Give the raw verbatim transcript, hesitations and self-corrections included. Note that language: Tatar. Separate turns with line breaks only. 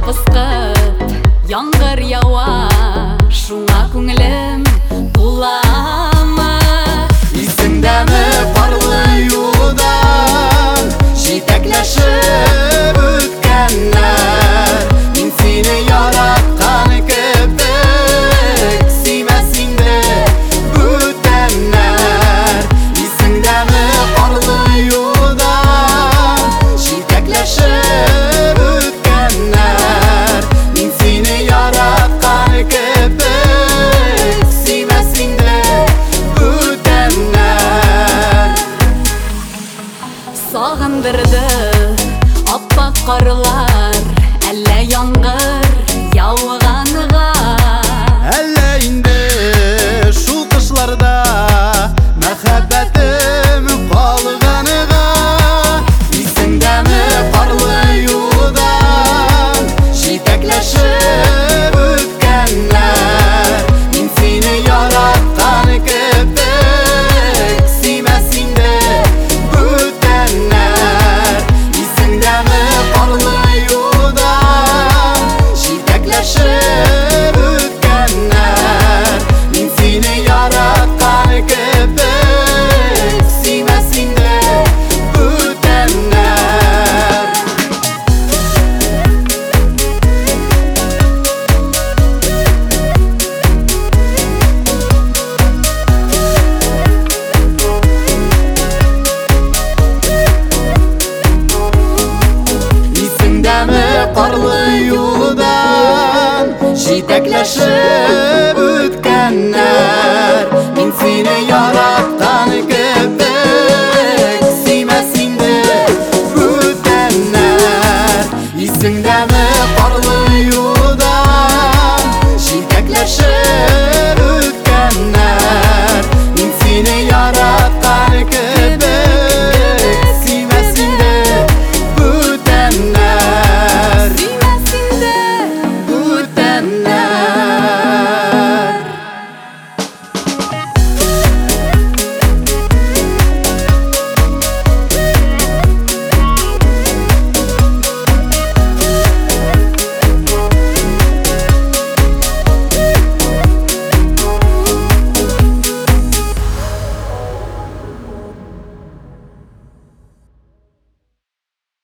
пыскып, яңгыр ява, шуңа күңелем туламы?
Исеңдәме карлы юлдан җитәкләшеп үткәннәр? Мин сине яраткан кебек сөймәс инде бүтәннәр. Исеңдәме карлы юлдан җитәкләшеп үткәннәр? Мин сине яраткан кебек сөймәс инде бүтәннәр.
Сагындырды аппак карлар, әллә яңгыр яуганга?
Әллә инде шул кышларда мәхәббәтем калганыга? Исеңдәме карлы юлдан җитәкләшеп үткәннәр? Мин сине яраткан кебек сөймәс инде бүтәннәр. Исеңдәме карлы юлдан җитәкләшеп үткәннәр? Мин сине яраткан кебек сөймәс инде бүтәннәр. Исеңдәме карлы юлдан җитәкләшеп